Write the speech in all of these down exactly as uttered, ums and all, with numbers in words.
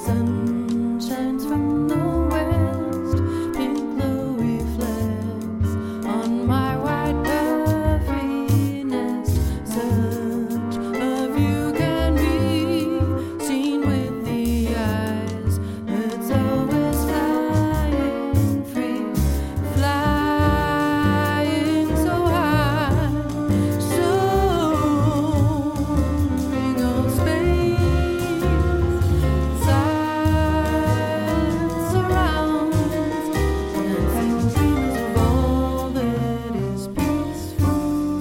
Sun shines from the west, pink glowy flecks on my white puffy nest. Such a view can be seen with the eyes that's always flying free, flying so high, soaring on space. Silence surrounds and dreams of all that is peaceful.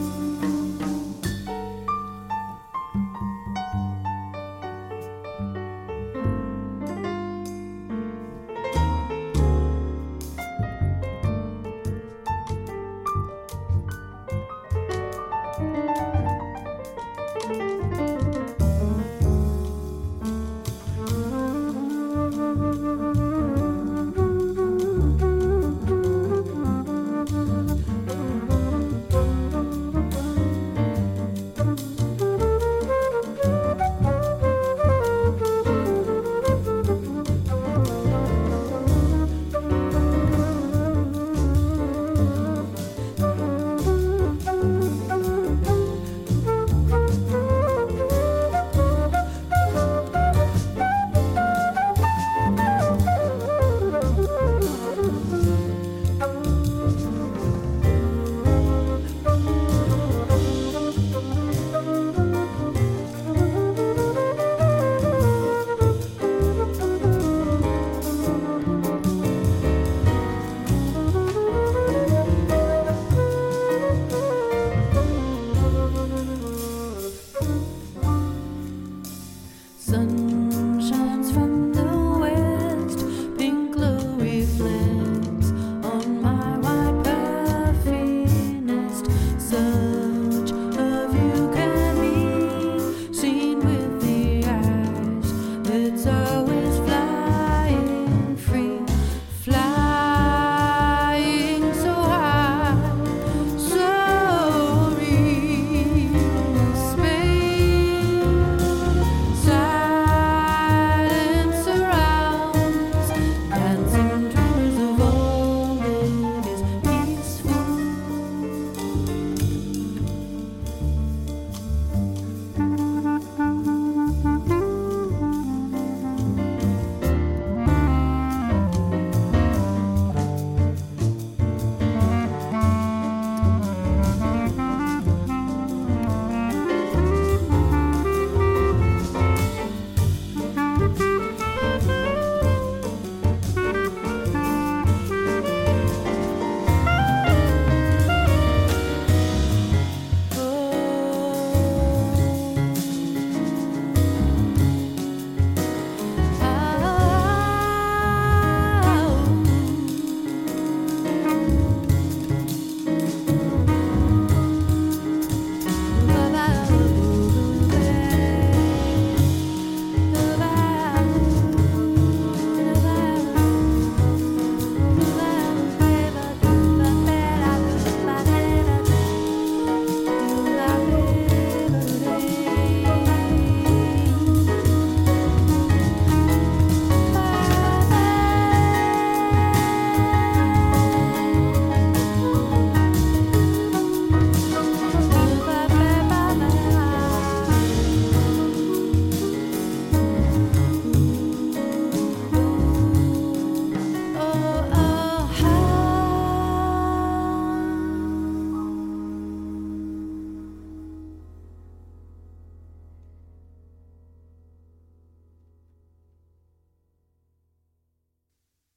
Sun shines from the west, pink glowy flecks on my white puffy nest. Such a view can be seen with the eyes that's always